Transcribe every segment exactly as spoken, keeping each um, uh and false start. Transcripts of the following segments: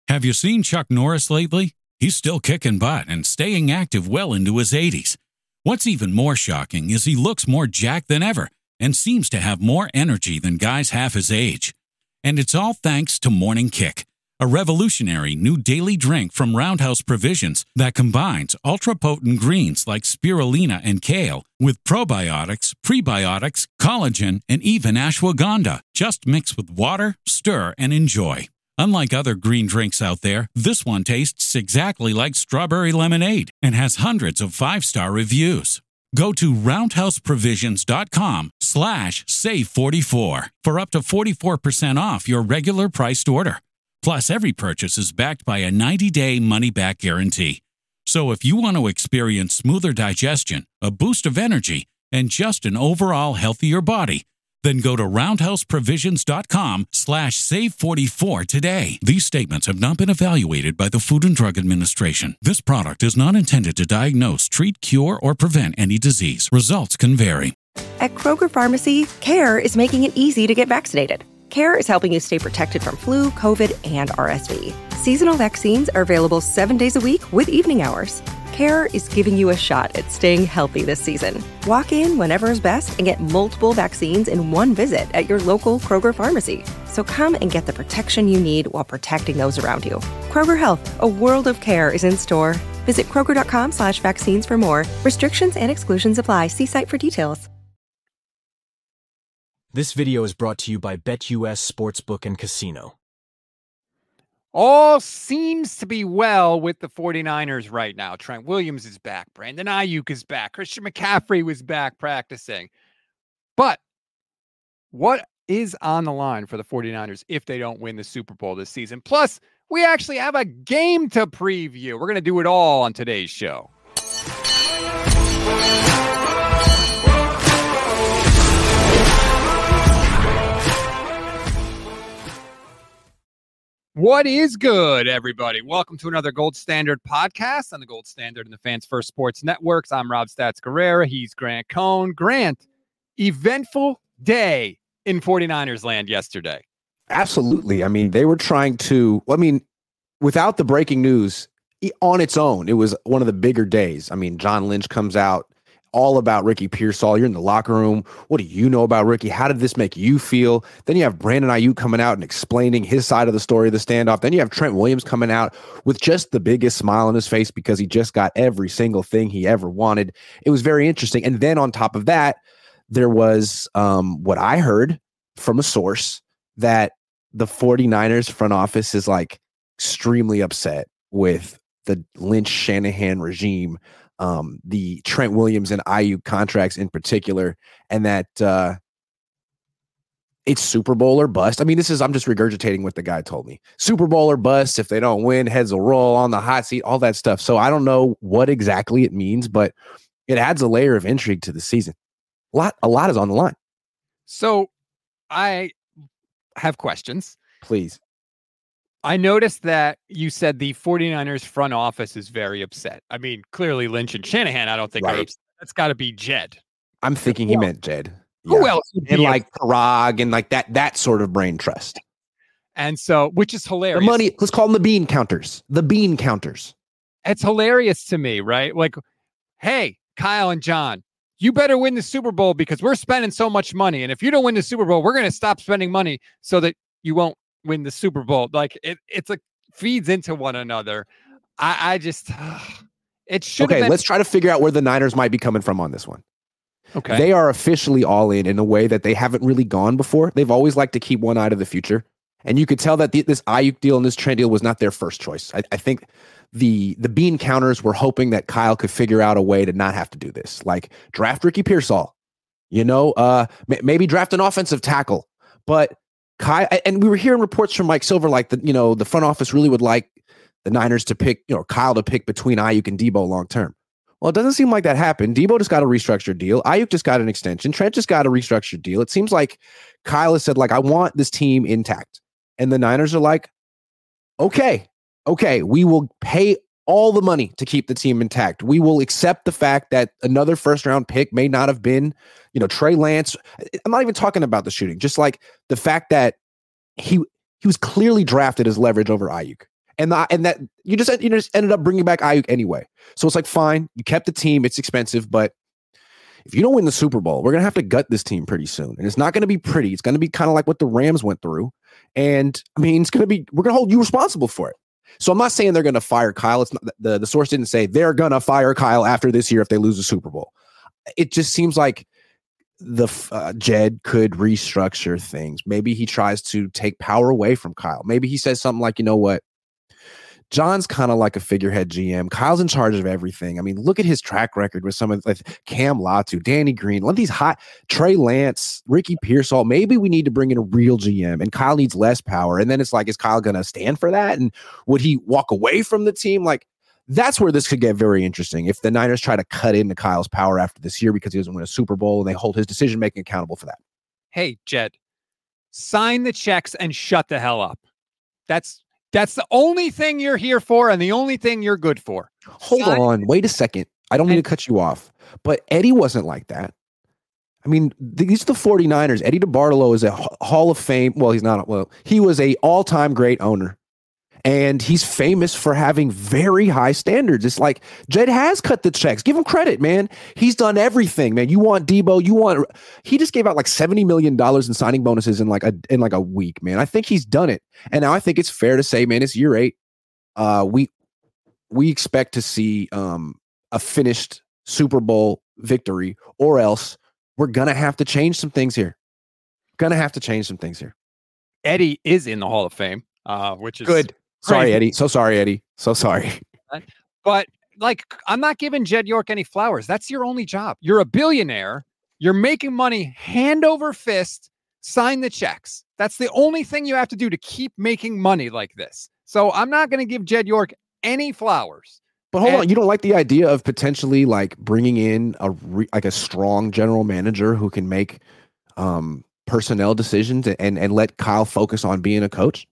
Have you seen Chuck Norris lately? He's still kicking butt and staying active well into his eighties. What's even more shocking is he looks more jacked than ever and seems to have more energy than guys half his age. And it's all thanks to Morning Kick, a revolutionary new daily drink from Roundhouse Provisions that combines ultra-potent greens like spirulina and kale with probiotics, prebiotics, collagen, and even ashwagandha. Just mix with water, stir, and enjoy. Unlike other green drinks out there, this one tastes exactly like strawberry lemonade and has hundreds of five-star reviews. Go to roundhouseprovisions.com slash save44 for up to forty-four percent off your regular priced order. Plus, every purchase is backed by a ninety-day money-back guarantee. So if you want to experience smoother digestion, a boost of energy, and just an overall healthier body, then go to roundhouseprovisions.com slash save44 today. These statements have not been evaluated by the Food and Drug Administration. This product is not intended to diagnose, treat, cure, or prevent any disease. Results can vary. At Kroger Pharmacy, CARE is making it easy to get vaccinated. CARE is helping you stay protected from flu, COVID, and R S V. Seasonal vaccines are available seven days a week with evening hours. CARE is giving you a shot at staying healthy this season. Walk in whenever is best and get multiple vaccines in one visit at your local Kroger pharmacy. So come and get the protection you need while protecting those around you. Kroger Health, a world of care is in store. Visit Kroger.com slash vaccines for more. Restrictions and exclusions apply. See site for details. This video is brought to you by BetUS Sportsbook and Casino. All seems to be well with the 49ers right now. Trent Williams is back. Brandon Ayuk is back. Christian McCaffrey was back practicing. But what is on the line for the 49ers if they don't win the Super Bowl this season? Plus, we actually have a game to preview. We're going to do it all on today's show. What is good, everybody? Welcome to another Gold Standard podcast on the Gold Standard and the Fans First Sports Networks. I'm Rob Stats Guerrera. He's Grant Cohn. Grant, eventful day in 49ers land yesterday. Absolutely. I mean, they were trying to, I mean, without the breaking news on its own, it was one of the bigger days. I mean, John Lynch comes out all about Ricky Pearsall. You're in the locker room. What do you know about Ricky? How did this make you feel? Then you have Brandon Ayuk coming out and explaining his side of the story of the standoff. Then you have Trent Williams coming out with just the biggest smile on his face because he just got every single thing he ever wanted. It was very interesting. And then on top of that, there was um, what I heard from a source that the 49ers front office is like extremely upset with the Lynch-Shanahan regime, Um, the Trent Williams and Ayuk contracts in particular, and that uh, it's Super Bowl or bust. I mean, this is, I'm just regurgitating what the guy told me. Super Bowl or bust. If they don't win, heads will roll on the hot seat, all that stuff. So I don't know what exactly it means, but it adds a layer of intrigue to the season. A lot, a lot is on the line. So I have questions. Please. I noticed that you said the 49ers front office is very upset. I mean, clearly Lynch and Shanahan, I don't think right. are upset. That's got to be Jed. I'm thinking he meant Jed. Who yeah. else? And like Parag and like that that sort of brain trust. And so, which is hilarious. The money, let's call them the bean counters. The bean counters. It's hilarious to me, right? Like, hey, Kyle and John, you better win the Super Bowl because we're spending so much money. And if you don't win the Super Bowl, we're going to stop spending money so that you won't win the Super Bowl. Like it, it's like feeds into one another. I, I just, uh, it should. Okay, been- let's try to figure out where the Niners might be coming from on this one. Okay, they are officially all in in a way that they haven't really gone before. They've always liked to keep one eye to the future, and you could tell that the, this Ayuk deal and this Trent deal was not their first choice. I, I think the the bean counters were hoping that Kyle could figure out a way to not have to do this, like draft Ricky Pearsall, you know, uh, m- maybe draft an offensive tackle, but. Kyle, and we were hearing reports from Mike Silver, like the you know the front office really would like the Niners to pick, you know, Kyle to pick between Ayuk and Debo long term. Well, it doesn't seem like that happened. Debo just got a restructured deal. Ayuk just got an extension. Trent just got a restructured deal. It seems like Kyle has said, like, I want this team intact, and the Niners are like, okay, okay, we will pay all the money to keep the team intact. We will accept the fact that another first round pick may not have been, you know, Trey Lance. I'm not even talking about the shooting, just like the fact that he he was clearly drafted as leverage over Ayuk. And the, and that you just you just ended up bringing back Ayuk anyway. So it's like, fine, you kept the team. It's expensive, but if you don't win the Super Bowl, we're gonna have to gut this team pretty soon, and it's not gonna be pretty. It's gonna be kind of like what the Rams went through. And I mean, it's gonna be we're gonna hold you responsible for it. So I'm not saying they're gonna fire Kyle. It's not, the the source didn't say they're gonna fire Kyle after this year if they lose the Super Bowl. It just seems like the uh, Jed could restructure things. Maybe he tries to take power away from Kyle. Maybe he says something like, you know what? John's kind of like a figurehead G M. Kyle's in charge of everything. I mean, look at his track record with some of like Cam Latu, Danny Green, let these hot Trey Lance, Ricky Pearsall. Maybe we need to bring in a real G M, and Kyle needs less power. And then it's like, is Kyle going to stand for that? And would he walk away from the team? Like, that's where this could get very interesting. If the Niners try to cut into Kyle's power after this year because he doesn't win a Super Bowl, and they hold his decision making accountable for that. Hey, Jed, sign the checks and shut the hell up. That's That's the only thing you're here for and the only thing you're good for. Hold Sign- on. Wait a second. I don't mean and- to cut you off, but Eddie wasn't like that. I mean, these are the 49ers. Eddie DeBartolo is a Hall of Fame. Well, he's not. Well, he was a all-time great owner. And he's famous for having very high standards. It's like Jed has cut the checks. Give him credit, man. He's done everything, man. You want Debo, you want he just gave out like seventy million dollars in signing bonuses in like a in like a week, man. I think he's done it. And now I think it's fair to say, man, it's year eight. Uh we we expect to see um a finished Super Bowl victory, or else we're gonna have to change some things here. Gonna have to change some things here. Eddie is in the Hall of Fame, uh, which is good. Sorry, Eddie. So sorry, Eddie. So sorry. But like, I'm not giving Jed York any flowers. That's your only job. You're a billionaire. You're making money hand over fist. Sign the checks. That's the only thing you have to do to keep making money like this. So I'm not going to give Jed York any flowers. But hold and, on, you don't like the idea of potentially like bringing in a re, like a strong general manager who can make um, personnel decisions and and let Kyle focus on being a coach?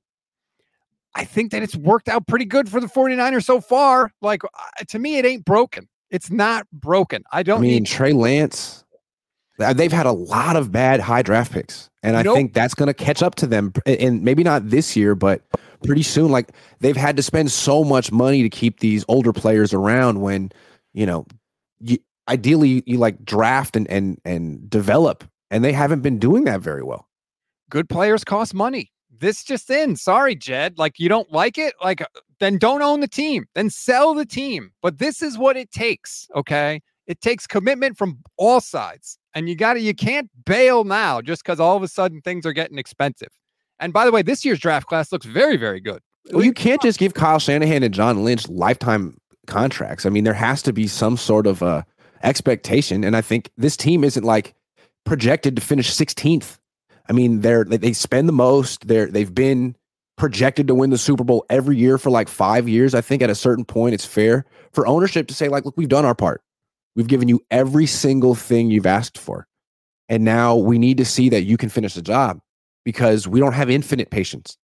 I think that it's worked out pretty good for the 49ers so far. Like, uh, to me, it ain't broken. It's not broken. I don't I mean, need Trey Lance, they've had a lot of bad high draft picks. And I nope. think that's going to catch up to them. And maybe not this year, but pretty soon. Like, they've had to spend so much money to keep these older players around when, you know, you, ideally you like draft and, and, and develop. And they haven't been doing that very well. Good players cost money. This just in. Sorry, Jed. Like, you don't like it? Like, then don't own the team. Then sell the team. But this is what it takes, okay? It takes commitment from all sides. And you got to, you can't bail now just because all of a sudden things are getting expensive. And by the way, this year's draft class looks very, very good. Well, you can't just give Kyle Shanahan and John Lynch lifetime contracts. I mean, there has to be some sort of uh, expectation. And I think this team isn't like projected to finish sixteenth. I mean, they're they spend the most. They're they've been projected to win the Super Bowl every year for like five years. I think at a certain point, it's fair for ownership to say, like, look, we've done our part. We've given you every single thing you've asked for, and now we need to see that you can finish the job because we don't have infinite patience.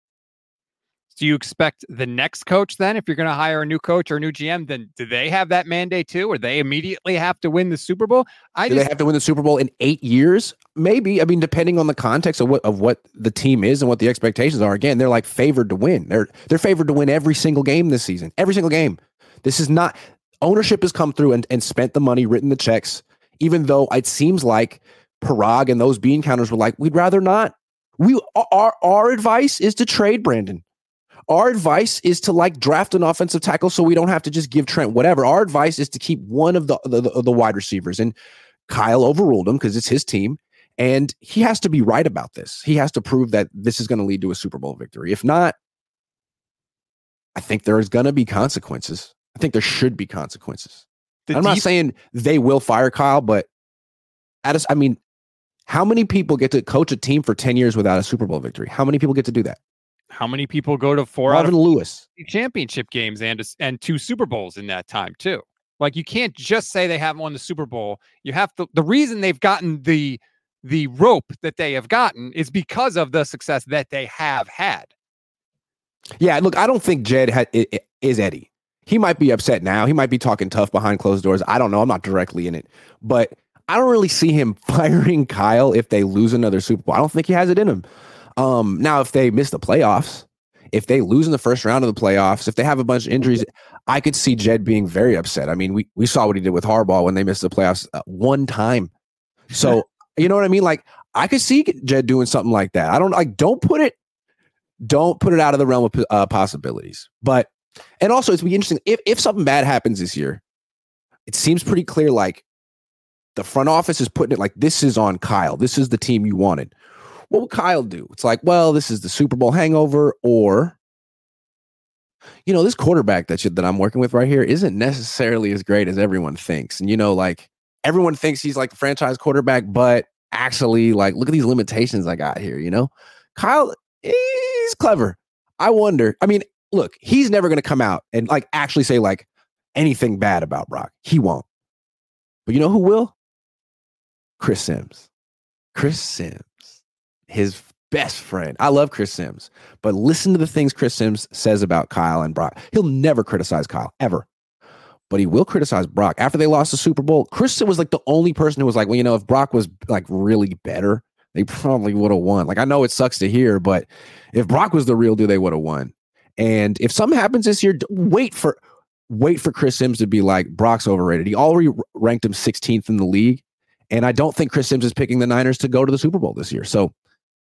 Do you expect the next coach then, if you're going to hire a new coach or a new G M, then do they have that mandate too, or they immediately have to win the Super Bowl? I do just, they have to win the Super Bowl in eight years? Maybe. I mean, depending on the context of what of what the team is and what the expectations are. Again, they're like favored to win. They're they're favored to win every single game this season. Every single game. This is not ownership has come through and, and spent the money, written the checks, even though it seems like Parag and those bean counters were like, we'd rather not. We our our advice is to trade Brandon. Our advice is to like draft an offensive tackle so we don't have to just give Trent whatever. Our advice is to keep one of the the, the, the wide receivers. And Kyle overruled him because it's his team. And he has to be right about this. He has to prove that this is going to lead to a Super Bowl victory. If not, I think there is going to be consequences. I think there should be consequences. The I'm deep- not saying they will fire Kyle, but at us, I mean, how many people get to coach a team for ten years without a Super Bowl victory? How many people get to do that? How many people go to four Marvin out of Lewis championship games and and two Super Bowls in that time too? Like, you can't just say they haven't won the Super Bowl. You have to. The reason they've gotten the the rope that they have gotten is because of the success that they have had. Yeah, look, I don't think Jed had, it, it, is Eddie. He might be upset now. He might be talking tough behind closed doors. I don't know. I'm not directly in it, but I don't really see him firing Kyle if they lose another Super Bowl. I don't think he has it in him. Um, now, if they miss the playoffs, if they lose in the first round of the playoffs, if they have a bunch of injuries, I could see Jed being very upset. I mean, we, we saw what he did with Harbaugh when they missed the playoffs uh, one time. So, you know what I mean? Like, I could see Jed doing something like that. I don't like, don't put it, don't put it out of the realm of uh, possibilities. But, and also it's be interesting if, if something bad happens this year, it seems pretty clear. Like the front office is putting it like, this is on Kyle. This is the team you wanted. What would Kyle do? It's like, well, this is the Super Bowl hangover, or, you know, this quarterback that you, that I'm working with right here isn't necessarily as great as everyone thinks. And, you know, like everyone thinks he's like the franchise quarterback, but actually, like, look at these limitations I got here, you know? Kyle, he's clever. I wonder, I mean, look, he's never going to come out and like actually say like anything bad about Brock. He won't. But you know who will? Chris Sims. Chris Sims. His best friend. I love Chris Sims, but listen to the things Chris Sims says about Kyle and Brock. He'll never criticize Kyle, ever. But he will criticize Brock. After they lost the Super Bowl, Chris was like the only person who was like, well, you know, if Brock was like really better, they probably would have won. Like, I know it sucks to hear, but if Brock was the real deal, they would have won. And if something happens this year, wait for wait for Chris Sims to be like, Brock's overrated. He already ranked him sixteenth in the league. And I don't think Chris Sims is picking the Niners to go to the Super Bowl this year. So,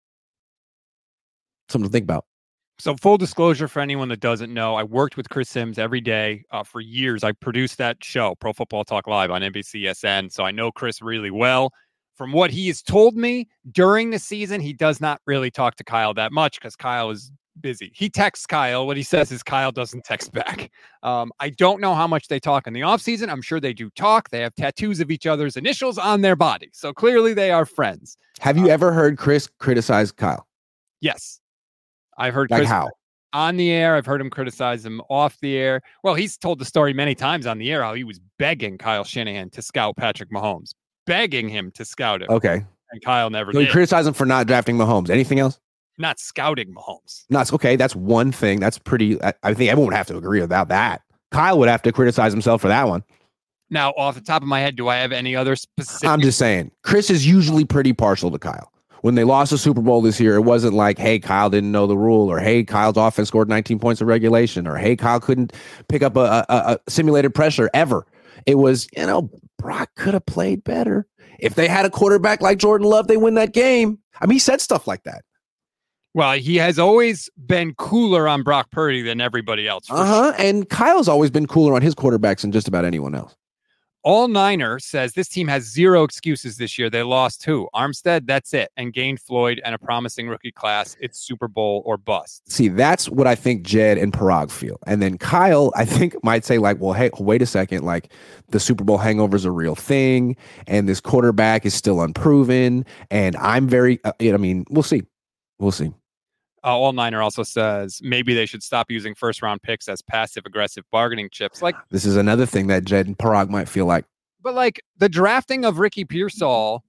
something to think about. So full disclosure for anyone that doesn't know, I worked with Chris Sims every day uh, for years. I produced that show, Pro Football Talk Live on N B C S N. So I know Chris really well. From what he has told me during the season, he does not really talk to Kyle that much because Kyle is busy. He texts Kyle. What he says is Kyle doesn't text back. Um, I don't know how much they talk in the offseason. I'm sure they do talk. They have tattoos of each other's initials on their body. So clearly they are friends. Have you um, ever heard Chris criticize Kyle? Yes. I've heard like Chris how on the air. I've heard him criticize him off the air. Well, he's told the story many times on the air how he was begging Kyle Shanahan to scout Patrick Mahomes, begging him to scout him. Okay. And Kyle never so did. He criticized him for not drafting Mahomes. Anything else? Not scouting Mahomes. Not okay. That's one thing. That's pretty. I, I think everyone would have to agree about that. Kyle would have to criticize himself for that one. Now, off the top of my head, do I have any other specific? I'm just saying, Chris is usually pretty partial to Kyle. When they lost the Super Bowl this year, it wasn't like, hey, Kyle didn't know the rule, or hey, Kyle's offense scored nineteen points of regulation, or hey, Kyle couldn't pick up a, a, a simulated pressure ever. It was, you know, Brock could have played better. If they had a quarterback like Jordan Love, they win that game. I mean, he said stuff like that. Well, he has always been cooler on Brock Purdy than everybody else. Uh-huh. Sure. And Kyle's always been cooler on his quarterbacks than just about anyone else. All Niner says this team has zero excuses this year. They lost who? Armstead, that's it. And gained Floyd and a promising rookie class. It's Super Bowl or bust. See, that's what I think Jed and Parag feel. And then Kyle, I think, might say like, well, hey, wait a second. Like, the Super Bowl hangover is a real thing. And this quarterback is still unproven. And I'm very, uh, I mean, we'll see. We'll see. Uh, All Niner also says maybe they should stop using first round picks as passive aggressive bargaining chips. Like, this is another thing that Jed and Parag might feel like. But like the drafting of Ricky Pearsall,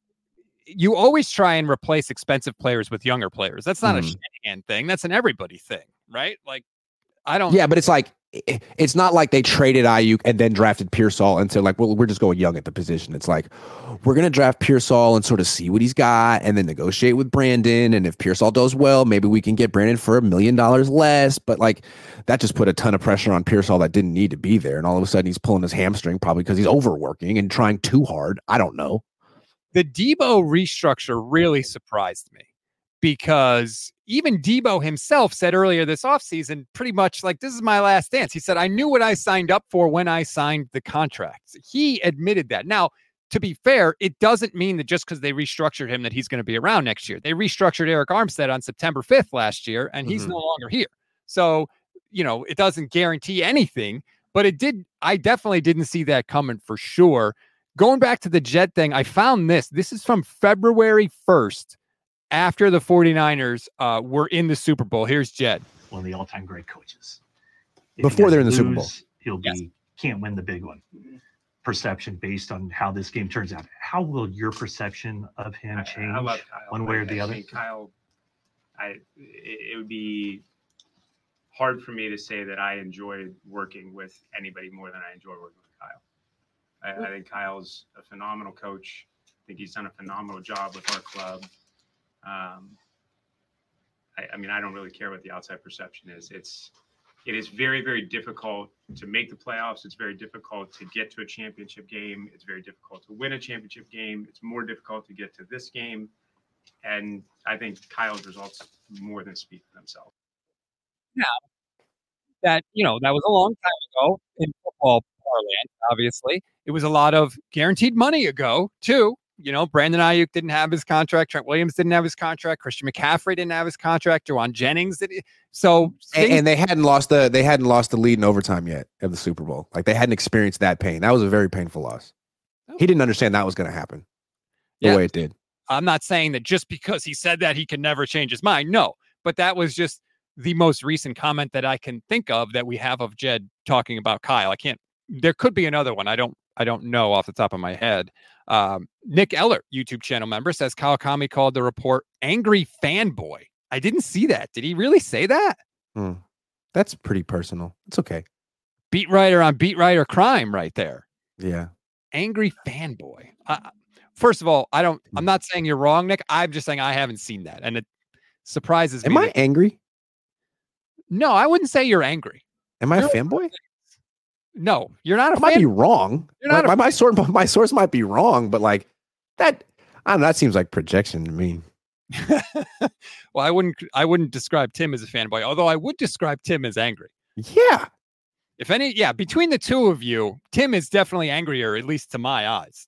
you always try and replace expensive players with younger players. That's not mm. a Shanahan thing. That's an everybody thing, right? Like, I don't. Yeah, but it's like, it's not like they traded Ayuk and then drafted Pearsall and said like, well, we're just going young at the position. It's like, we're going to draft Pearsall and sort of see what he's got and then negotiate with Brandon. And if Pearsall does well, maybe we can get Brandon for a million dollars less. But like, that just put a ton of pressure on Pearsall that didn't need to be there. And all of a sudden he's pulling his hamstring probably because he's overworking and trying too hard. I don't know. The Debo restructure really surprised me. Because even Debo himself said earlier this offseason, pretty much like, this is my last dance. He said, I knew what I signed up for when I signed the contract. He admitted that. Now, to be fair, it doesn't mean that just because they restructured him that he's going to be around next year. They restructured Eric Armstead on September fifth last year, and he's mm-hmm. no longer here. So, you know, it doesn't guarantee anything, but it did. I definitely didn't see that coming for sure. Going back to the Jet thing, I found this. This is from February first. After the 49ers uh, were in the Super Bowl. Here's Jed. One of the all-time great coaches. If Before they're in the lose, Super Bowl. He'll be, yes. can't win the big one. Perception based on how this game turns out. How will your perception of him change I, I one way or the I other? Kyle, I, it would be hard for me to say that I enjoyed working with anybody more than I enjoy working with Kyle. I, I think Kyle's a phenomenal coach. I think he's done a phenomenal job with our club. Um, I, I mean, I don't really care what the outside perception is. It's it is very, very difficult to make the playoffs. It's very difficult to get to a championship game. It's very difficult to win a championship game. It's more difficult to get to this game. And I think Kyle's results more than speak for themselves. Yeah. That, you know, that was a long time ago in football parlance, obviously. It was a lot of guaranteed money ago, too. You know, Brandon Ayuk didn't have his contract. Trent Williams didn't have his contract. Christian McCaffrey didn't have his contract. Juwan Jennings did. So, and, and they hadn't lost the they hadn't lost the lead in overtime yet of the Super Bowl. Like they hadn't experienced that pain. That was a very painful loss. Oh. He didn't understand that was going to happen the yeah. way it did. I'm not saying that just because he said that he can never change his mind. No, but that was just the most recent comment that I can think of that we have of Jed talking about Kyle. I can't. There could be another one. I don't. I don't know off the top of my head. Um, Nick Eller, YouTube channel member, says Kyle Kami called the report angry fanboy. I didn't see that. Did he really say that? Hmm. That's pretty personal. It's okay. Beat writer on beat writer crime right there. Yeah. Angry fanboy. Uh, first of all, I don't, I'm not saying you're wrong, Nick. I'm just saying I haven't seen that. And it surprises Am me. Am I that, angry? No, I wouldn't say you're angry. Am I you're a fanboy? No, you're not a I might fan- be wrong. You're not my, a- my source, my source might be wrong, but like that, I don't know, that seems like projection to me. Well, I wouldn't, I wouldn't describe Tim as a fanboy, although I would describe Tim as angry. Yeah. If any, yeah, between the two of you, Tim is definitely angrier, at least to my eyes.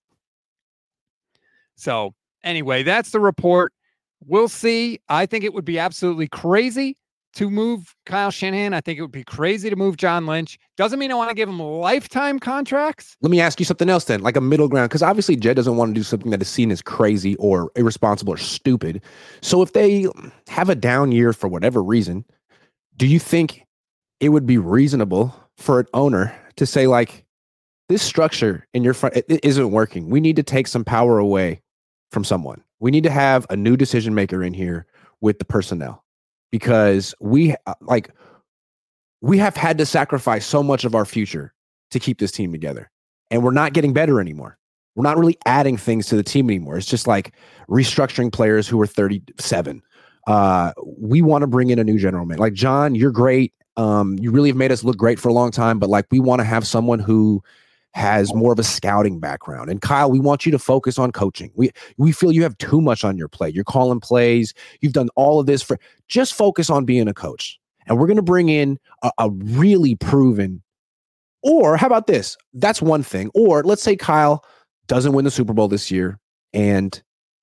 So anyway, that's the report. We'll see. I think it would be absolutely crazy to move Kyle Shanahan. I think it would be crazy to move John Lynch. Doesn't mean I want to give him lifetime contracts. Let me ask you something else then, like a middle ground, because obviously Jed doesn't want to do something that is seen as crazy or irresponsible or stupid. So if they have a down year for whatever reason, do you think it would be reasonable for an owner to say, like, this structure in your front, it, it isn't working. We need to take some power away from someone. We need to have a new decision maker in here with the personnel. Because we like we have had to sacrifice so much of our future to keep this team together, and we're not getting better anymore. We're not really adding things to the team anymore. It's just like restructuring players who are thirty-seven. Uh, we want to bring in a new general manager. Like, John, you're great. Um, you really have made us look great for a long time, but like we want to have someone who has more of a scouting background. And Kyle, we want you to focus on coaching. We we feel you have too much on your plate. You're calling plays. You've done all of this for just focus on being a coach. And we're going to bring in a, a really proven, or how about this? That's one thing. Or let's say Kyle doesn't win the Super Bowl this year and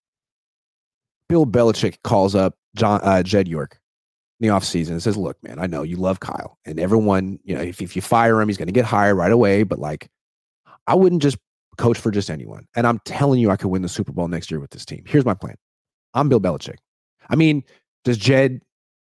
Bill Belichick calls up John uh, Jed York in the offseason and says, look, man, I know you love Kyle and everyone, you know, if, if you fire him, he's going to get hired right away. But like, I wouldn't just coach for just anyone. And I'm telling you, I could win the Super Bowl next year with this team. Here's my plan. I'm Bill Belichick. I mean, does Jed,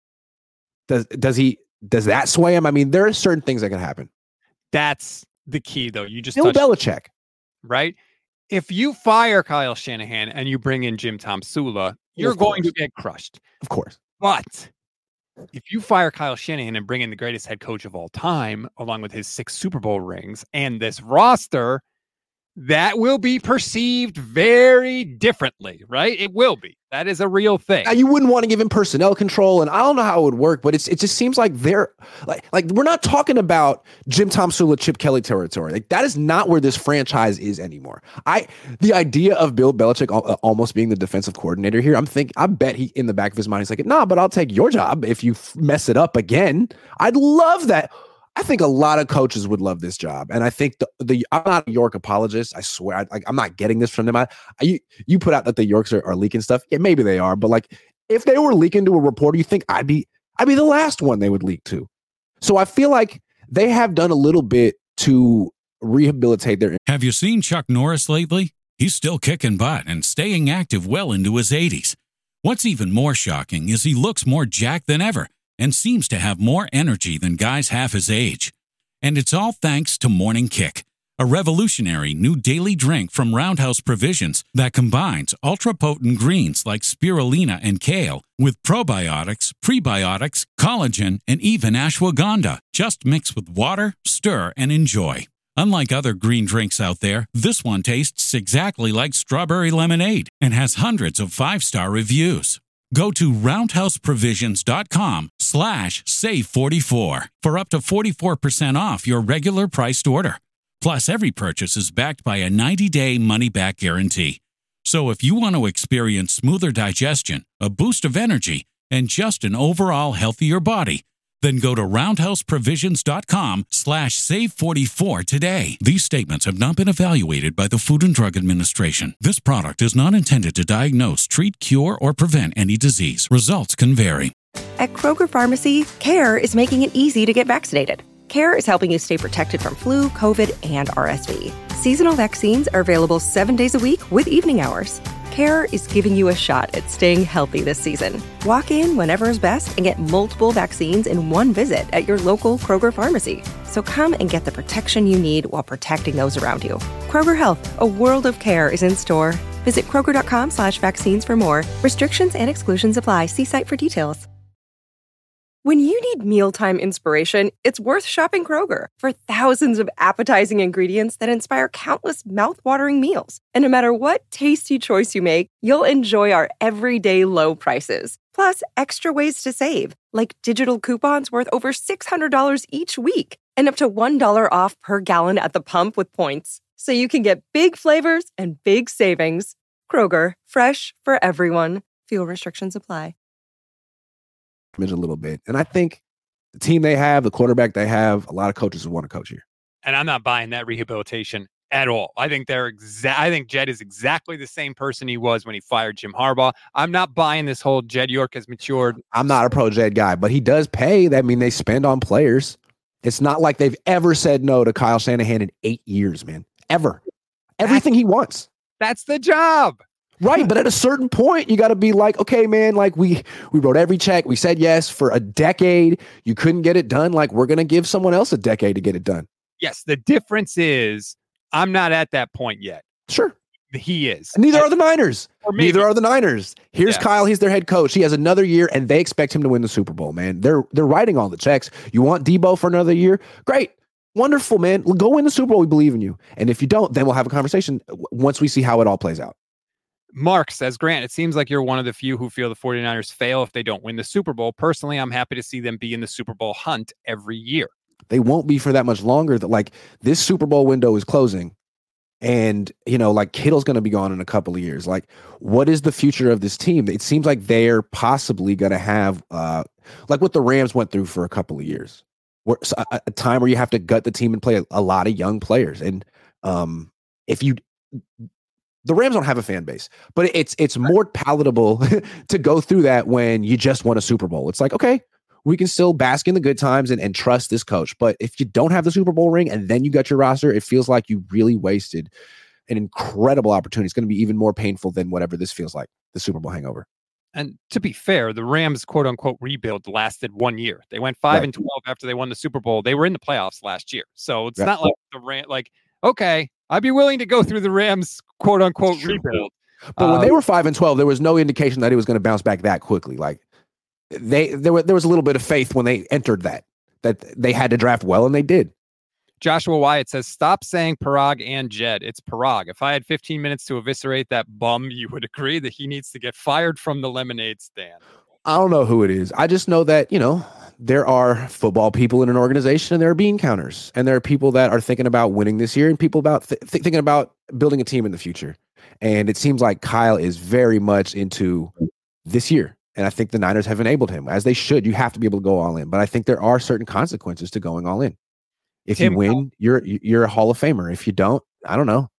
does, does he, does that sway him? I mean, there are certain things that can happen. That's the key, though. You just Bill touched, Belichick. right? If you fire Kyle Shanahan and you bring in Jim Tom Sula, you're Of going course. to get crushed. Of course. But if you fire Kyle Shanahan and bring in the greatest head coach of all time, along with his six Super Bowl rings and this roster, that will be perceived very differently, right? It will be. That is a real thing. Now, you wouldn't want to give him personnel control, and I don't know how it would work, but it's it just seems like they're like like we're not talking about Jim Tom Sula, Chip Kelly territory. Like that is not where this franchise is anymore. I the idea of Bill Belichick al- almost being the defensive coordinator here, I'm thinking, I bet he in the back of his mind he's like, nah, but I'll take your job if you f- mess it up again. I'd love that. I think a lot of coaches would love this job. And I think the, the I'm not a York apologist. I swear, I, like, I'm not getting this from them. I, I, you, you put out that the Yorks are, are leaking stuff. Yeah, maybe they are. But like, if they were leaking to a reporter, you think I'd be, I'd be the last one they would leak to. So I feel like they have done a little bit to rehabilitate their. Have you seen Chuck Norris lately? He's still kicking butt and staying active well into his eighties. What's even more shocking is he looks more jacked than ever and seems to have more energy than guys half his age. And it's all thanks to Morning Kick, a revolutionary new daily drink from Roundhouse Provisions that combines ultra-potent greens like spirulina and kale with probiotics, prebiotics, collagen, and even ashwagandha. Just mix with water, stir, and enjoy. Unlike other green drinks out there, this one tastes exactly like strawberry lemonade and has hundreds of five-star reviews. Go to roundhouseprovisions.com slash save 44 for up to forty-four percent off your regular priced order. Plus, every purchase is backed by a ninety-day money-back guarantee. So if you want to experience smoother digestion, a boost of energy, and just an overall healthier body, then go to roundhouseprovisions.com slash save 44 today. These statements have not been evaluated by the Food and Drug Administration. This product is not intended to diagnose, treat, cure, or prevent any disease. Results can vary. At Kroger Pharmacy, CARE is making it easy to get vaccinated. CARE is helping you stay protected from flu, COVID, and R S V. Seasonal vaccines are available seven days a week with evening hours. CARE is giving you a shot at staying healthy this season. Walk in whenever is best and get multiple vaccines in one visit at your local Kroger pharmacy. So come and get the protection you need while protecting those around you. Kroger Health, a world of care is in store. Visit Kroger.com slash vaccines for more. Restrictions and exclusions apply. See site for details. When you need mealtime inspiration, it's worth shopping Kroger for thousands of appetizing ingredients that inspire countless mouth-watering meals. And no matter what tasty choice you make, you'll enjoy our everyday low prices. Plus, extra ways to save, like digital coupons worth over six hundred dollars each week and up to one dollar off per gallon at the pump with points. So you can get big flavors and big savings. Kroger, fresh for everyone. Fuel restrictions apply. A little bit. And I think the team they have, the quarterback they have, a lot of coaches would want to coach here. And I'm not buying that rehabilitation at all. I think they're exa- I think Jed is exactly the same person he was when he fired Jim Harbaugh. I'm not buying this whole Jed York has matured. I'm not a pro Jed guy, but he does pay. That I mean, they spend on players. It's not like they've ever said no to Kyle Shanahan in eight years, man. Ever. Everything that's, he wants. That's the job. Right, but at a certain point, you got to be like, okay, man, like we we wrote every check. We said yes for a decade. You couldn't get it done. Like we're going to give someone else a decade to get it done. Yes, the difference is I'm not at that point yet. Sure. He is. And neither and, are the Niners. Neither are the Niners. Here's yeah. Kyle. He's their head coach. He has another year, and they expect him to win the Super Bowl, man. They're they're writing all the checks. You want Debo for another year? Great. Wonderful, man. Go win the Super Bowl. We believe in you. And if you don't, then we'll have a conversation once we see how it all plays out. Mark says, Grant, it seems like you're one of the few who feel the 49ers fail if they don't win the Super Bowl. Personally, I'm happy to see them be in the Super Bowl hunt every year. They won't be for that much longer. That like this Super Bowl window is closing. And, you know, like Kittle's going to be gone in a couple of years. Like, what is the future of this team? It seems like they're possibly going to have, uh, like what the Rams went through for a couple of years. Where, a, a time where you have to gut the team and play a, a lot of young players. And um, if you... The Rams don't have a fan base, but it's it's more palatable to go through that when you just won a Super Bowl. It's like, okay, we can still bask in the good times and, and trust this coach. But if you don't have the Super Bowl ring and then you got your roster, it feels like you really wasted an incredible opportunity. It's going to be even more painful than whatever this feels like, the Super Bowl hangover. And to be fair, the Rams' quote unquote rebuild lasted one year. They went five right. and twelve after they won the Super Bowl. They were in the playoffs last year. So it's right. not like the Ram like, okay, I'd be willing to go through the Rams' quote unquote rebuild. But um, when they were five and twelve, there was no indication that it was going to bounce back that quickly. Like they, there, were, there was a little bit of faith when they entered that, that they had to draft well, and they did. Joshua Wyatt says, stop saying Parag and Jed. It's Parag. If I had fifteen minutes to eviscerate that bum, you would agree that he needs to get fired from the lemonade stand. I don't know who it is. I just know that, you know, there are football people in an organization and there are bean counters, and there are people that are thinking about winning this year and people about th- th- thinking about building a team in the future. And it seems like Kyle is very much into this year. And I think the Niners have enabled him, as they should. You have to be able to go all in. But I think there are certain consequences to going all in. If Tim, you win, you're you're a Hall of Famer. If you don't, I don't know.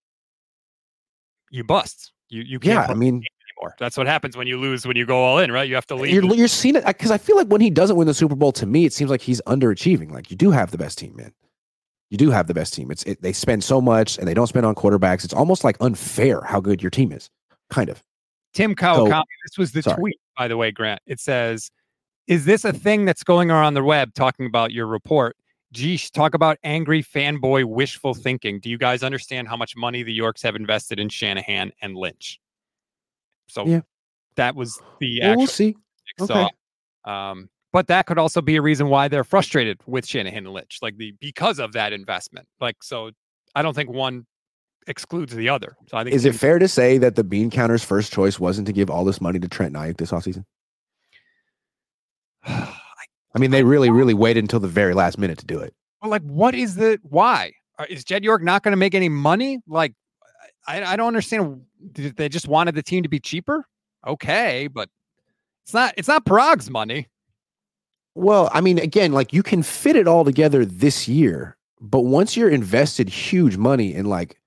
You bust. You you can't. Yeah, I mean, anymore. That's what happens when you lose, when you go all in, right? You have to leave. You're, you're seeing it because I feel like when he doesn't win the Super Bowl, to me, it seems like he's underachieving. Like, you do have the best team, man. You do have the best team. It's it, they spend so much and they don't spend on quarterbacks. It's almost like unfair how good your team is, kind of. Tim Kawakami, so, this was the sorry. tweet, by the way, Grant. It says, is this a thing that's going around the web talking about your report? Geesh, talk about angry fanboy wishful thinking. Do you guys understand how much money the Yorks have invested in Shanahan and Lynch? So yeah. that was the well, actual. We'll see. Okay. So, um, but that could also be a reason why they're frustrated with Shanahan and Lynch, like the because of that investment. Like, so I don't think one excludes the other. So I think is it fair to say that the bean counter's first choice wasn't to give all this money to Trent Nayuk this offseason? I mean, they really, really waited until the very last minute to do it. Well, like, what is the why? Is Jed York not going to make any money? Like, I, I don't understand. They just wanted the team to be cheaper. Okay, but it's not. It's not Parag's money. Well, I mean, again, like you can fit it all together this year, but once you're invested huge money in like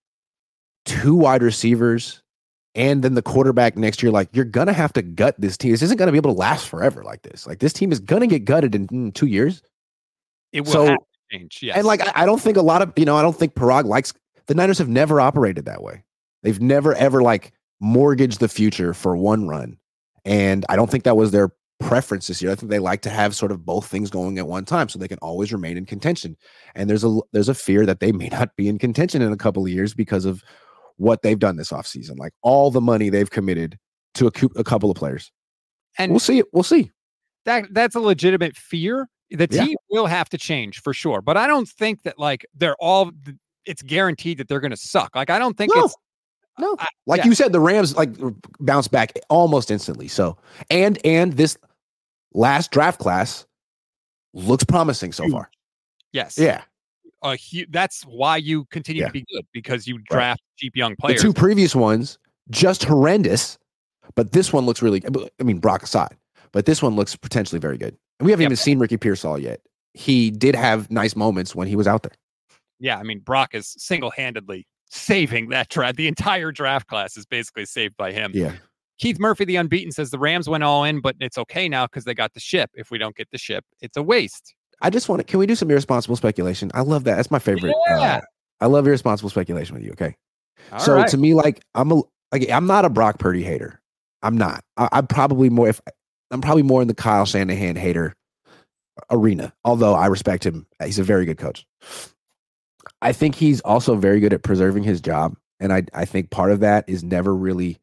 two wide receivers and then the quarterback next year, like you're gonna have to gut this team. This isn't gonna be able to last forever like this. Like this team is gonna get gutted in, in two years. It will so, have to change. Yes. And like I, I don't think a lot of you know, I don't think Parag likes the Niners have never operated that way. They've never ever like mortgaged the future for one run, and I don't think that was their preference this year. I think they like to have sort of both things going at one time so they can always remain in contention. And there's a there's a fear that they may not be in contention in a couple of years because of what they've done this offseason. Like all the money they've committed to a, a couple of players. And we'll see it. We'll see. That that's a legitimate fear. The team yeah. will have to change for sure. But I don't think that like they're all it's guaranteed that they're going to suck. Like I don't think no. it's No, I, like yeah. you said, the Rams like bounce back almost instantly. So, and and this last draft class looks promising so far. Yes. Yeah. Uh, hu- that's why you continue yeah. to be good because you draft right. cheap young players. The two previous ones just horrendous, but this one looks really. I mean, Brock aside, but this one looks potentially very good. And we haven't yep. even seen Ricky Pearsall yet. He did have nice moments when he was out there. Yeah, I mean, Brock is single-handedly saving that draft. The entire draft class is basically saved by him. Yeah. Keith Murphy, the unbeaten, says the Rams went all in, but it's okay now because they got the ship. If we don't get the ship, it's a waste. I just want to, can we do some irresponsible speculation? I love that. That's my favorite. Yeah. Uh, I love irresponsible speculation with you. Okay. All so right. to me, like I'm a, like, I'm not a Brock Purdy hater. I'm not, I, I'm probably more, if I'm probably more in the Kyle Shanahan hater arena, although I respect him. He's a very good coach. I think he's also very good at preserving his job. And I, I think part of that is never really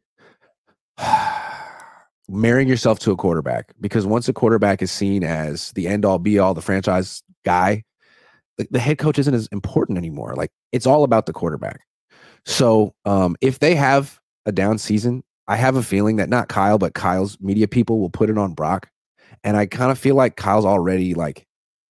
marrying yourself to a quarterback, because once a quarterback is seen as the end all be all, the franchise guy, the, the head coach isn't as important anymore. Like it's all about the quarterback. So um, if they have a down season, I have a feeling that not Kyle, but Kyle's media people will put it on Brock. And I kind of feel like Kyle's already like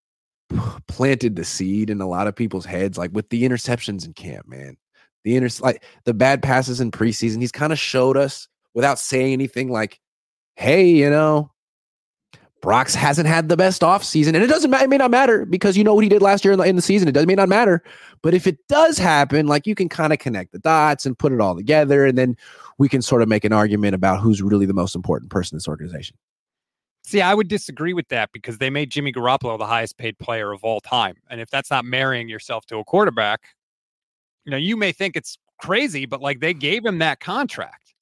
planted the seed in a lot of people's heads, like with the interceptions in camp, man. The inter like the bad passes in preseason, he's kind of showed us without saying anything like, hey, you know, Brock's hasn't had the best offseason. And it doesn't matter, it may not matter because you know what he did last year in the, in the season. It does may not matter. But if it does happen, like you can kind of connect the dots and put it all together. And then we can sort of make an argument about who's really the most important person in this organization. See, I would disagree with that because they made Jimmy Garoppolo the highest paid player of all time. And if that's not marrying yourself to a quarterback, you know, you may think it's crazy, but like they gave him that contract.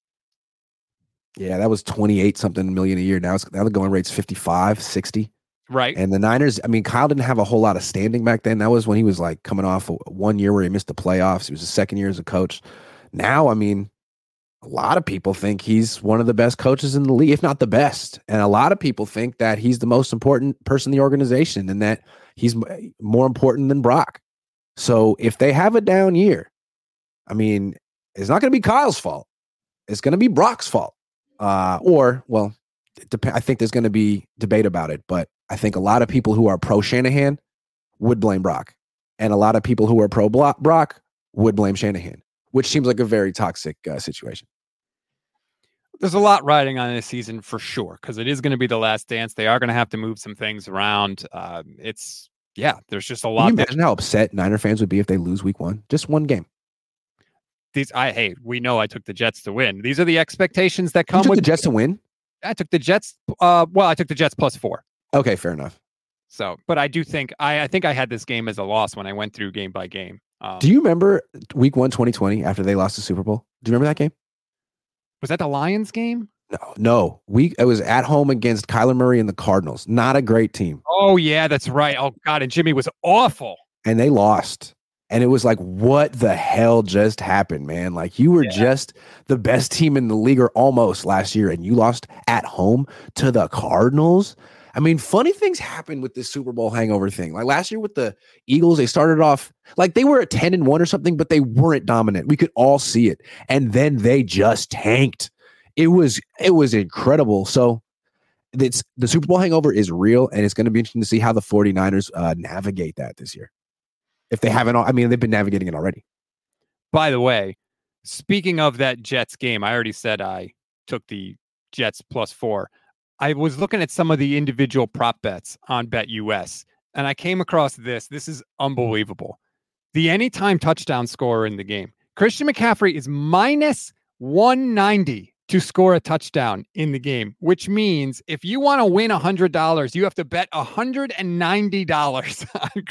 Yeah, that was twenty-eight something million a year. Now it's now the going rate's fifty-five, sixty. Right. And the Niners, I mean, Kyle didn't have a whole lot of standing back then. That was when he was like coming off one year where he missed the playoffs. He was his second year as a coach. Now, I mean, a lot of people think he's one of the best coaches in the league, if not the best. And a lot of people think that he's the most important person in the organization and that he's more important than Brock. So if they have a down year, I mean, it's not going to be Kyle's fault. It's going to be Brock's fault. Uh, or, well, dep- I think there's going to be debate about it, but I think a lot of people who are pro Shanahan would blame Brock. And a lot of people who are pro Brock would blame Shanahan, which seems like a very toxic uh, situation. There's a lot riding on this season for sure, because it is going to be the last dance. They are going to have to move some things around. Uh, it's, yeah, there's just a lot. Can you imagine how upset Niner fans would be if they lose week one? Just one game. These, I hey, we know I took the Jets to win. These are the expectations that come you took with the Jets to win. I took the Jets. Uh, well, I took the Jets plus four. Okay, fair enough. So, but I do think I, I think I had this game as a loss when I went through game by game. Um, do you remember week one, twenty twenty, after they lost the Super Bowl? Do you remember that game? Was that the Lions game? No, no. We it was at home against Kyler Murray and the Cardinals. Not a great team. Oh yeah, that's right. Oh God, and Jimmy was awful. And they lost. And it was like, what the hell just happened, man? Like you were yeah. just the best team in the league or almost last year, and you lost at home to the Cardinals. I mean, funny things happen with this Super Bowl hangover thing. Like last year with the Eagles, they started off like they were at ten and one or something, but they weren't dominant. We could all see it. And then they just tanked. It was it was incredible. So it's the Super Bowl hangover is real, and it's going to be interesting to see how the 49ers uh, navigate that this year. If they haven't, I mean, they've been navigating it already. By the way, speaking of that Jets game, I already said I took the Jets plus four. I was looking at some of the individual prop bets on BetUS, and I came across this. This is unbelievable. The anytime touchdown scorer in the game. Christian McCaffrey is minus one ninety to score a touchdown in the game, which means if you want to win one hundred dollars, you have to bet one hundred ninety dollars.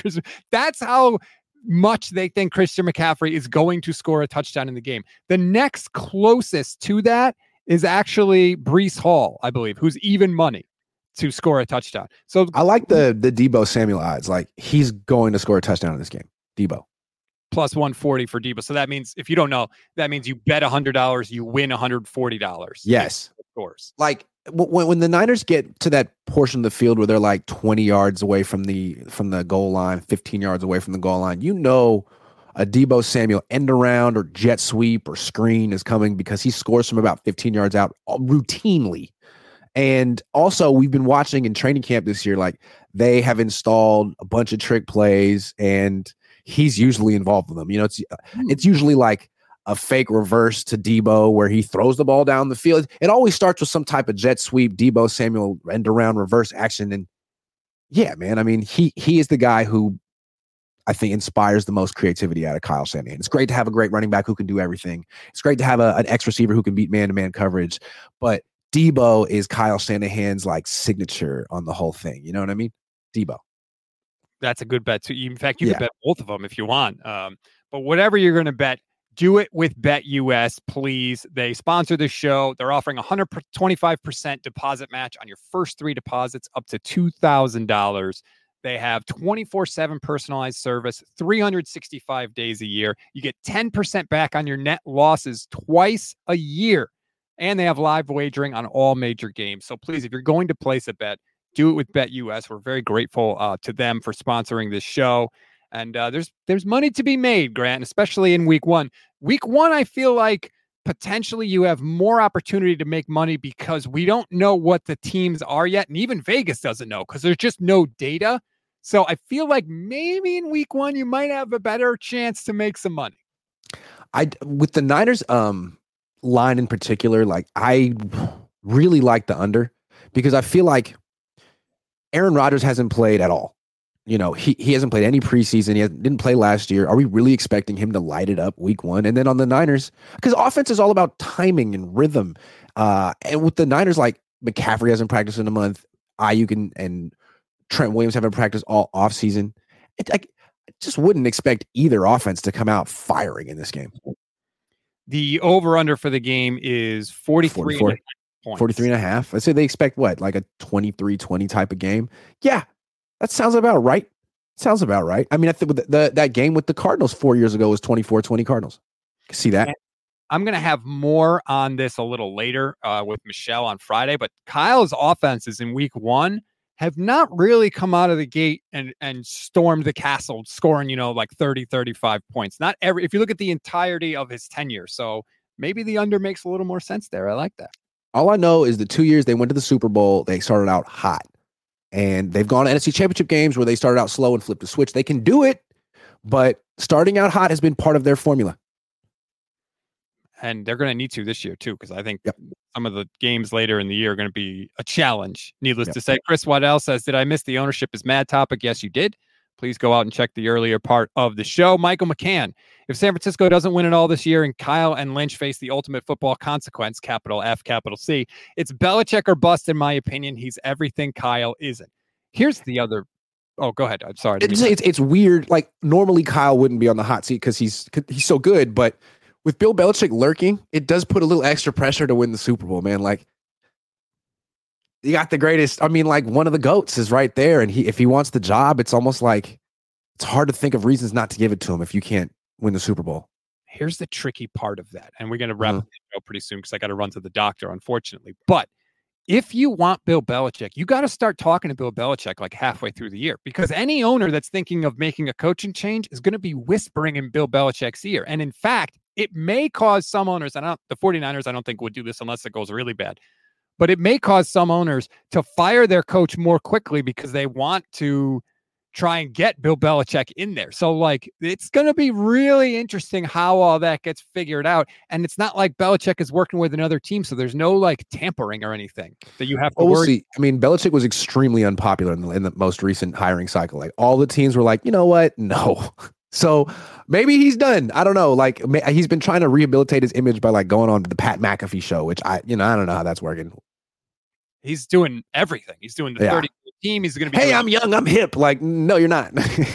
That's how much they think Christian McCaffrey is going to score a touchdown in the game. The next closest to that is actually Breece Hall, I believe, who's even money to score a touchdown. So I like the the Deebo Samuel odds. Like, he's going to score a touchdown in this game. Deebo. Plus one forty for Deebo. So that means, if you don't know, that means you bet one hundred dollars, you win one hundred forty dollars. Yes. Of course. Like, when, when the Niners get to that portion of the field where they're like twenty yards away from the from the goal line, fifteen yards away from the goal line, you know a Deebo Samuel end around or jet sweep or screen is coming, because he scores from about fifteen yards out routinely. And also, we've been watching in training camp this year, like, they have installed a bunch of trick plays, and he's usually involved with them. You know, it's it's usually like a fake reverse to Deebo where he throws the ball down the field. It always starts with some type of jet sweep, Deebo Samuel end around reverse action. And yeah, man, I mean, he he is the guy who I think inspires the most creativity out of Kyle Shanahan. It's great to have a great running back who can do everything. It's great to have a, an X receiver who can beat man-to-man coverage. But Deebo is Kyle Shanahan's like signature on the whole thing. You know what I mean? Deebo. That's a good bet too. In fact, you Yeah. can bet both of them if you want. Um, but whatever you're going to bet, do it with BetUS, please. They sponsor the show. They're offering a one hundred twenty-five percent deposit match on your first three deposits up to two thousand dollars. They have twenty-four seven personalized service, three hundred sixty-five days a year. You get ten percent back on your net losses twice a year. And they have live wagering on all major games. So please, if you're going to place a bet, do it with BetUS. We're very grateful uh, to them for sponsoring this show. And uh, there's there's money to be made, Grant, especially in week one. Week one, I feel like potentially you have more opportunity to make money because we don't know what the teams are yet. And even Vegas doesn't know because there's just no data. So I feel like maybe in week one, you might have a better chance to make some money. I with the Niners um line in particular, like, I really like the under, because I feel like Aaron Rodgers hasn't played at all. You know, he, he hasn't played any preseason. He didn't play last year. Are we really expecting him to light it up week one? And then on the Niners, because offense is all about timing and rhythm. Uh, and with the Niners, like, McCaffrey hasn't practiced in a month. Ayuk and, and Trent Williams haven't practiced all offseason. It, I, I just wouldn't expect either offense to come out firing in this game. The over-under for the game is forty-three forty-four points. forty-three and a half. I say they expect what, like a twenty-three twenty type of game. Yeah, that sounds about right. Sounds about right. I mean, I think the, the, that game with the Cardinals four years ago was twenty-four twenty Cardinals. See that? I'm going to have more on this a little later uh, with Michelle on Friday, but Kyle's offenses in week one have not really come out of the gate and, and stormed the castle, scoring, you know, like thirty, thirty-five points. Not every, if you look at the entirety of his tenure. So maybe the under makes a little more sense there. I like that. All I know is the two years they went to the Super Bowl, they started out hot. And they've gone to N F C Championship games where they started out slow and flipped a switch. They can do it, but starting out hot has been part of their formula. And they're going to need to this year, too, because I think yep. some of the games later in the year are going to be a challenge, needless yep. to say. Chris Waddell says, did I miss the ownership is mad topic? Yes, you did. Please go out and check the earlier part of the show. Michael McCann, if San Francisco doesn't win it all this year and Kyle and Lynch face the ultimate football consequence, capital F, capital C, it's Belichick or bust, in my opinion. He's everything Kyle isn't. Here's the other. Oh, go ahead. I'm sorry. It's, it's, it's weird. Like, normally Kyle wouldn't be on the hot seat because he's he's so good, but with Bill Belichick lurking, it does put a little extra pressure to win the Super Bowl, man. Like, you got the greatest. I mean, like, one of the GOATs is right there. And he, if he wants the job, it's almost like it's hard to think of reasons not to give it to him if you can't win the Super Bowl. Here's the tricky part of that. And we're going to wrap uh-huh. up the show pretty soon because I got to run to the doctor, unfortunately. But if you want Bill Belichick, you got to start talking to Bill Belichick like halfway through the year, because any owner that's thinking of making a coaching change is going to be whispering in Bill Belichick's ear. And in fact, it may cause some owners, and I don't, the 49ers, I don't think would do this unless it goes really bad, but it may cause some owners to fire their coach more quickly because they want to try and get Bill Belichick in there. So like, it's going to be really interesting how all that gets figured out. And it's not like Belichick is working with another team. So there's no like tampering or anything that you have to well, we'll worry. see. I mean, Belichick was extremely unpopular in the, in the most recent hiring cycle. Like all the teams were like, you know what? No. So maybe he's done. I don't know. Like he's been trying to rehabilitate his image by like going on to the Pat McAfee show, which I, you know, I don't know how that's working. He's doing everything. He's doing the yeah. thirty team. He's going to be. Hey, I'm young. I'm hip. Like, no, you're not.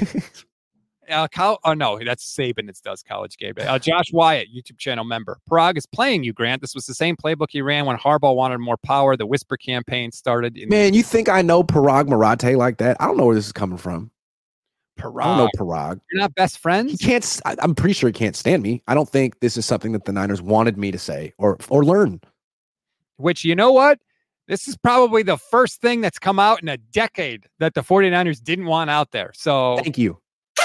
uh, Col- oh no, that's Saban that does College Game Day. Uh, Josh Wyatt, YouTube channel member. Parag is playing you, Grant. This was the same playbook he ran when Harbaugh wanted more power. The Whisper campaign started. In Man, the- you think I know Parag Marathe like that? I don't know where this is coming from. Parag. I don't know Parag. You're not best friends? He can't. I, I'm pretty sure he can't stand me. I don't think this is something that the Niners wanted me to say or or learn. Which, you know what? This is probably the first thing that's come out in a decade that the 49ers didn't want out there. So thank you.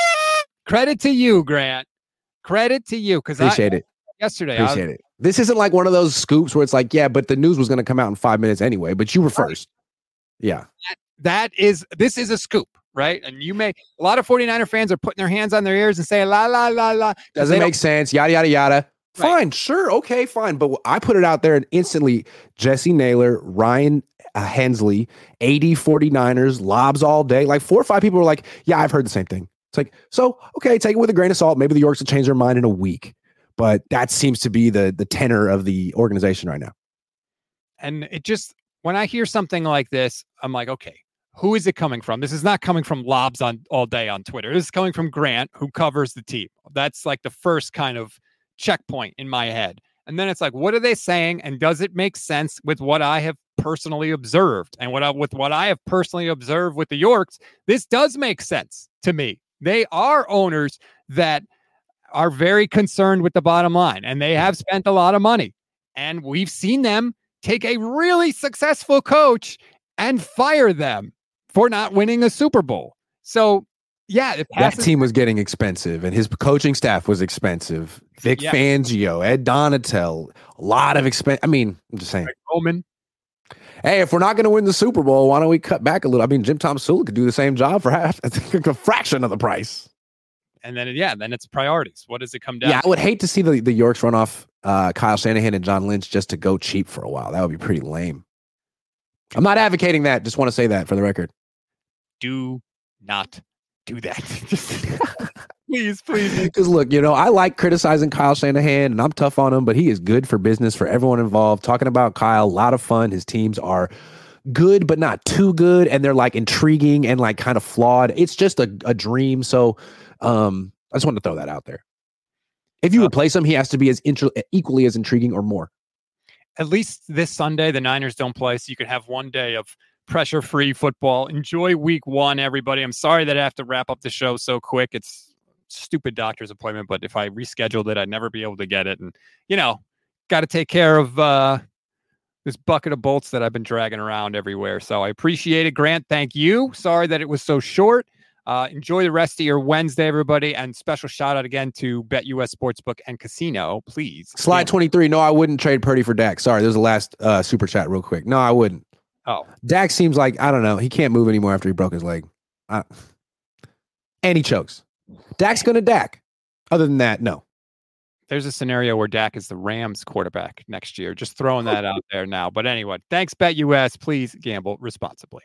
Credit to you, Grant. Credit to you. Because appreciate I, it. Yesterday. Appreciate I, it. This isn't like one of those scoops where it's like, yeah, but the news was going to come out in five minutes anyway, but you were first. Yeah. That, that is, this is a scoop, right? And you may, a lot of 49er fans are putting their hands on their ears and saying, la, la, la, la. Doesn't make sense. Yada, yada, yada. Fine, right. Sure, okay, fine. But I put it out there and instantly Jesse Naylor, Ryan uh, Hensley, eighty 49ers, lobs all day. Like four or five people were like, yeah, I've heard the same thing. It's like, so, okay, take it with a grain of salt. Maybe the Yorks will change their mind in a week. But that seems to be the the tenor of the organization right now. And it just, when I hear something like this, I'm like, okay, who is it coming from? This is not coming from lobs on all day on Twitter. This is coming from Grant, who covers the team. That's like the first kind of checkpoint in my head. And then it's like, what are they saying? And does it make sense with what I have personally observed? And what I, with what I have personally observed with the Yorks, this does make sense to me. They are owners that are very concerned with the bottom line, and they have spent a lot of money. And we've seen them take a really successful coach and fire them for not winning a Super Bowl. So yeah, it that team was getting expensive, and his coaching staff was expensive. Vic yeah. Fangio, Ed Donatel, a lot of expense. I mean, I'm just saying. Roman. Hey, if we're not going to win the Super Bowl, why don't we cut back a little? I mean, Jim Tomsula could do the same job for half, a fraction of the price. And then, yeah, then it's priorities. What does it come down Yeah, to? I would hate to see the, the Yorks run off uh, Kyle Shanahan and John Lynch just to go cheap for a while. That would be pretty lame. I'm not advocating that. Just want to say that for the record. Do not do that. please, please. Because look, you know, I like criticizing Kyle Shanahan, and I'm tough on him, but he is good for business for everyone involved. Talking about Kyle, a lot of fun. His teams are good, but not too good, and they're like intriguing and like kind of flawed. It's just a, a dream. So um, I just wanted to throw that out there. If you uh, replace him, he has to be as intri- equally as intriguing or more. At least this Sunday, the Niners don't play, so you can have one day of pressure-free football. Enjoy week one, everybody. I'm sorry that I have to wrap up the show so quick. It's a stupid doctor's appointment, but if I rescheduled it, I'd never be able to get it. And, you know, got to take care of uh, this bucket of bolts that I've been dragging around everywhere. So I appreciate it. Grant, thank you. Sorry that it was so short. Uh, enjoy the rest of your Wednesday, everybody. And special shout out again to BetUS Sportsbook and Casino, please. Slide twenty-three. No, I wouldn't trade Purdy for Dak. Sorry, there's the last uh, super chat real quick. No, I wouldn't. Oh, Dak seems like, I don't know. He can't move anymore after he broke his leg. I, and he chokes. Dak's going to Dak. Other than that, no. There's a scenario where Dak is the Rams quarterback next year. Just throwing that out there now. But anyway, thanks, BetUS. Please gamble responsibly.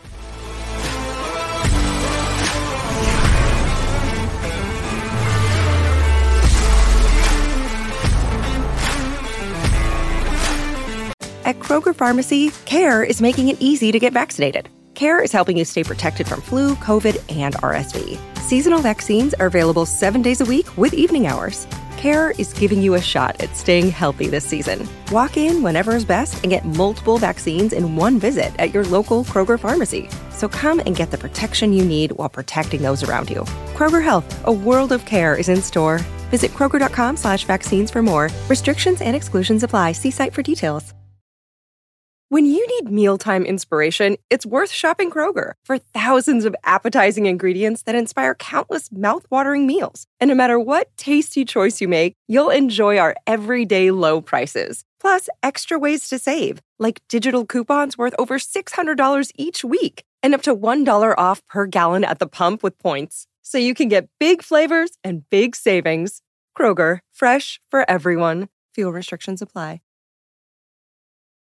At Kroger Pharmacy, CARE is making it easy to get vaccinated. CARE is helping you stay protected from flu, COVID, and R S V. Seasonal vaccines are available seven days a week with evening hours. CARE is giving you a shot at staying healthy this season. Walk in whenever is best and get multiple vaccines in one visit at your local Kroger Pharmacy. So come and get the protection you need while protecting those around you. Kroger Health, a world of care, is in store. Visit Kroger.com slash vaccines for more. Restrictions and exclusions apply. See site for details. When you need mealtime inspiration, it's worth shopping Kroger for thousands of appetizing ingredients that inspire countless mouthwatering meals. And no matter what tasty choice you make, you'll enjoy our everyday low prices. Plus, extra ways to save, like digital coupons worth over six hundred dollars each week and up to one dollar off per gallon at the pump with points. So you can get big flavors and big savings. Kroger, fresh for everyone. Fuel restrictions apply.